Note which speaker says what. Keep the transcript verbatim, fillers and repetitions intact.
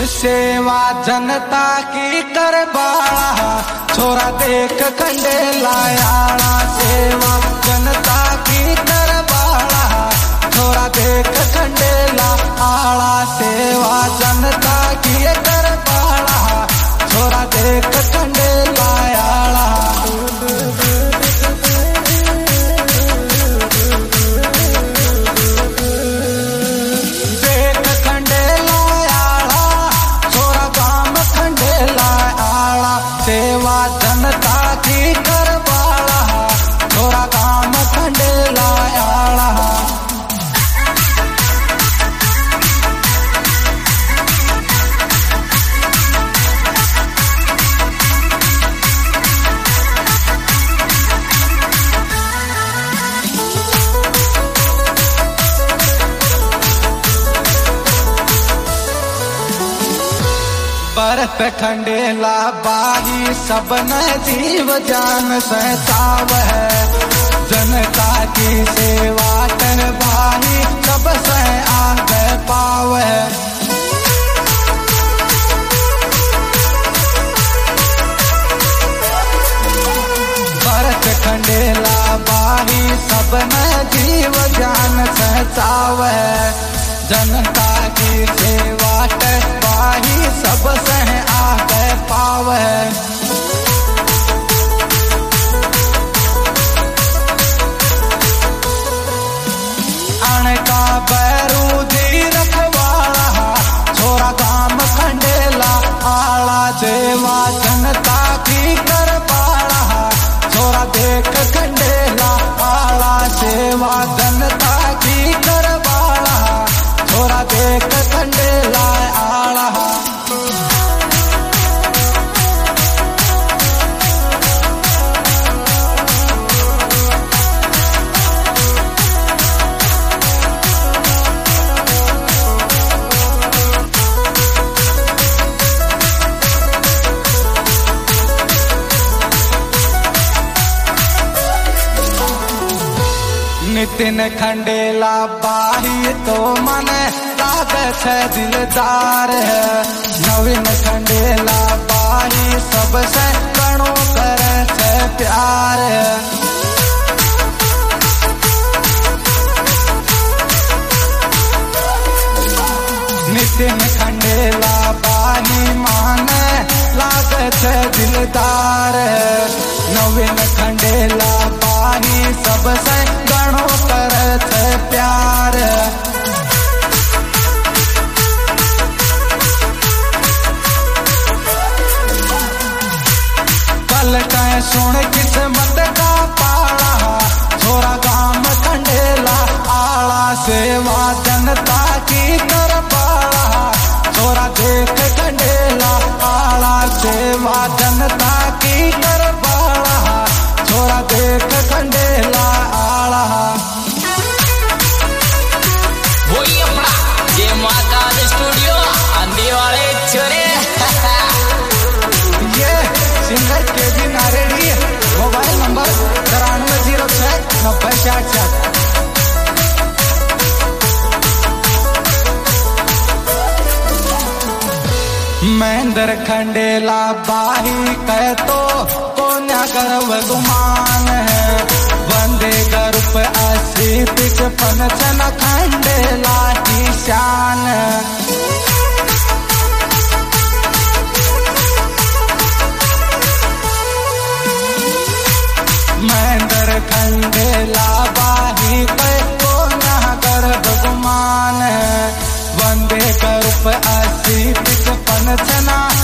Speaker 1: सेवा जनता की करबाड़ा छोरा देख खंडे लायाड़ा। सेवा जनता की करबाड़ा छोरा देख खंडे लायाड़ा। सेवा जनता की करबाड़ा छोरा देख खंडे लायाड़ा। सेवा जनता की करबाड़ा छोरा काम खंडे लायाड़ा। बरत खंडेला बाही सबन जीव जान सहताव है। जनता की सेवा कर बाही सब सह आगे पाव है। बरत खंडेला बाही सबन जीव जान सहताव है। जनता की सेवा कर बाही सब सह आगे पाव है। अणका बैरूदी रखवाड़ा छोरा काम खंडेला आड़ा। सेवा जनता की करबाड़ा छोरा देख खंडेला आड़ा। सेवा जनता की करबाड़ा छोरा देख खंडेला आड़ा। नितिन खंडेला बाही तो मन लागत है दिलदार है। नवीन खंडेला बाही सबसे कणो करे है प्यार है। नितिन खंडेला बाही माने लागत है दिलदार है। नवीन खंडेला बाही सबसे गणो करत है प्यार। कल कह सुन किस्मत का पाड़ा छोरा काम खंडेला आड़ा। सेवा जनता की करबाड़ा छोरा देख खंडेला आड़ा। सेवा जनता की करबाड़ा छोरा देख खंडेला आड़ा।
Speaker 2: वही अपना ये माता स्टूडियो आंधी वाले छोरे।
Speaker 1: ये singer K G Naredi. Mobile number तिरानवे जीरो छह नब्बे साठ साठ। महेंद्र खंडेला बाही कह तो कोन्या गर्व गुमान है। वंदे गर्भ अस्सी तिरपन चना खंडेला की शान। महेंद्र खंडेला बाही कह कोन्या गर्भ गुमान है। वंदे गर्भ अस्सी तिरपन चना